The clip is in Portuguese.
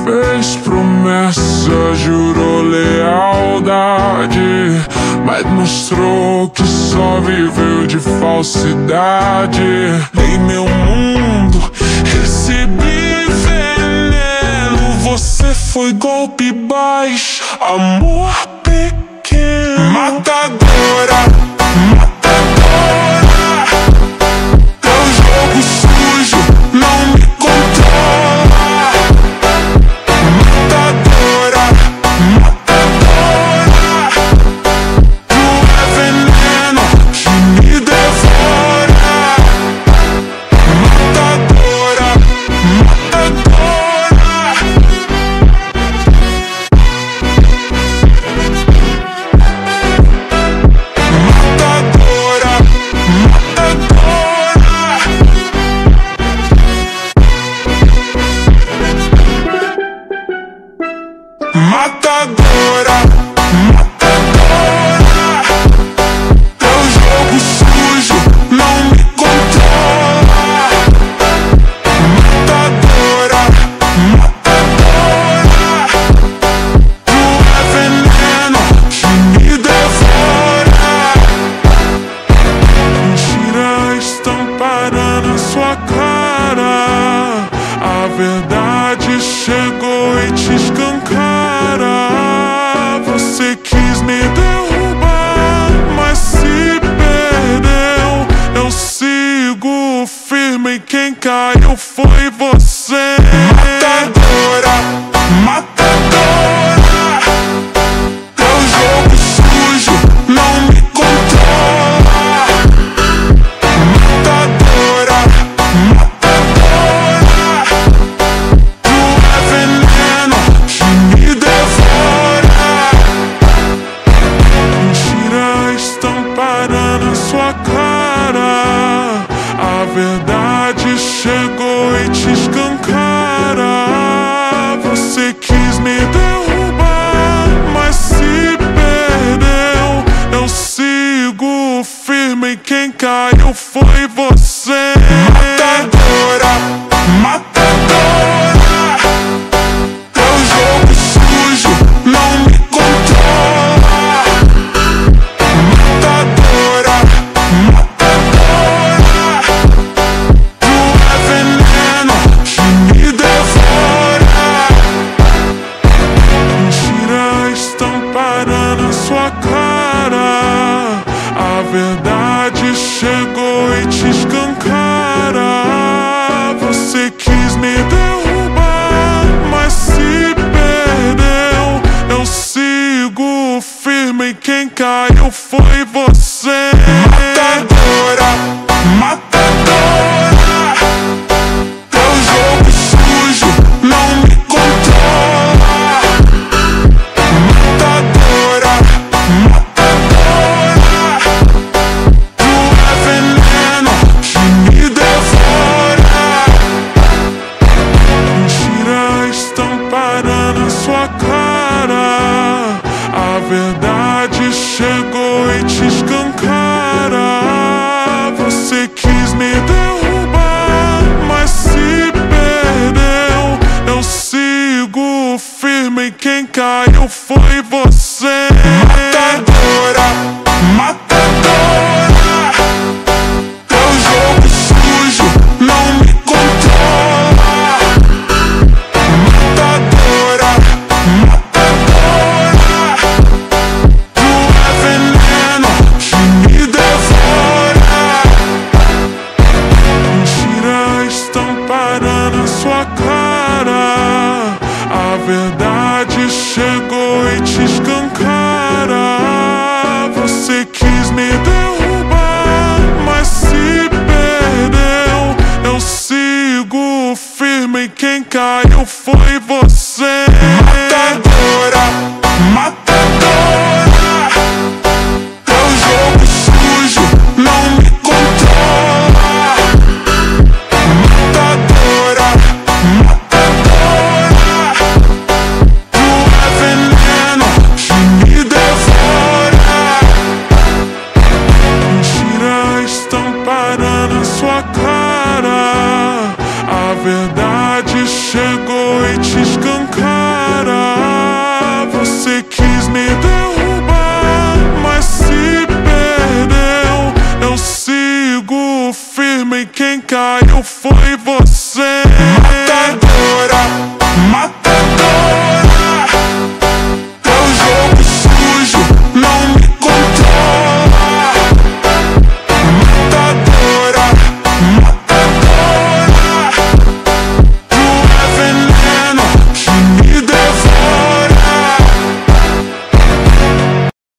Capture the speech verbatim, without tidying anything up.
Fez promessa, jurou lealdade, mas mostrou que só viveu de falsidade. Em meu mundo recebi veneno, você foi golpe baixo, amor pequeno. Matadora, matadora, teu jogo sujo não me controla. Matadora, matadora, tu é veneno que me devora. Matadora, matadora. Matadora, matadora, matadora, teu jogo sujo não me controla. Matadora, matadora, tu é veneno que me devora. Mentiras estão parando a sua cara, a verdade chegou e te escancara. Você quis me derrubar, mas se perdeu. Eu sigo firme, quem caiu foi você. Matadora, matadora, teu jogo sujo não me controla. Matadora, matadora, tu é veneno que me devora. Mentiras estão parando a sua cara, a verdade chegou e te escancara. Você quis me derrubar, mas se perdeu. Eu sigo firme, quem caiu foi você. Matadora, matadora, teu jogo sujo não me controla. Matadora, matadora, tu é veneno que me devora. Mentiras estão parando a sua cara, a verdade chegou e te escancara. Você quis me derrubar, mas se perdeu. Eu sigo firme, quem caiu foi você. Matadora, matadora, teu jogo sujo não me controla. Matadora, matadora, tu é veneno que me devora. Mentiras estão parando a sua cara, a verdade chegou e te escancara. Você quis me derrubar, mas se perdeu. Eu sigo firme, quem caiu foi você. Matadora, matadora, teu jogo sujo não me controla. Matadora, matadora, tu é veneno que me devora. Mentiras estão parando a sua cara, a verdade chegou e te escancara. Você quis me derrubar, mas se perdeu. Eu sigo firme, quem caiu foi você. Matadora, matadora, teu jogo sujo não me controla. Matadora, matadora, tu é veneno que me devora. Mentiras estão parando a sua cara, a verdade chegou e te escancara. caiu foi